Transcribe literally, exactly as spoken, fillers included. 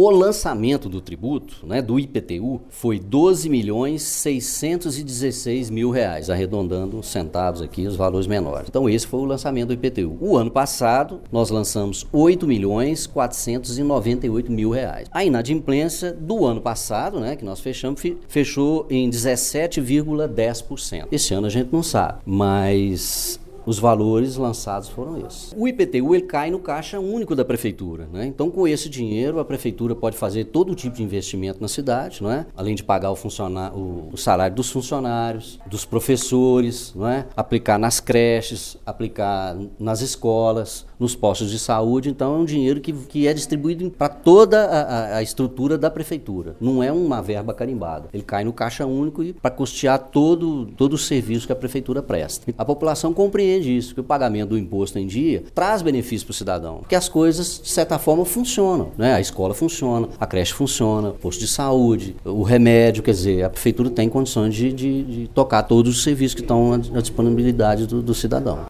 O lançamento do tributo, né, do I P T U, foi doze milhões seiscentos e dezesseis mil reais, arredondando centavos aqui, os valores menores. Então esse foi o lançamento do I P T U. O ano passado, nós lançamos oito milhões quatrocentos e noventa e oito mil reais. A inadimplência do ano passado, né, que nós fechamos, fechou em dezessete vírgula dez por cento. Esse ano a gente não sabe, mas os valores lançados foram esses. O I P T U ele cai no caixa único da prefeitura, né? Então, com esse dinheiro, a prefeitura pode fazer todo tipo de investimento na cidade, não é? Além de pagar o, funcionário, o, o salário dos funcionários, dos professores, não é? Aplicar nas creches, aplicar nas escolas, nos postos de saúde. Então, é um dinheiro que, que é distribuído para toda a, a estrutura da prefeitura. Não é uma verba carimbada. Ele cai no caixa único para custear todo, todo o serviço que a prefeitura presta. A população compreende isso, que o pagamento do imposto em dia traz benefício para o cidadão, porque as coisas, de certa forma, funcionam, né? A escola funciona, a creche funciona, o posto de saúde, o remédio, quer dizer, a prefeitura tem condições de, de, de tocar todos os serviços que estão à disponibilidade do, do cidadão.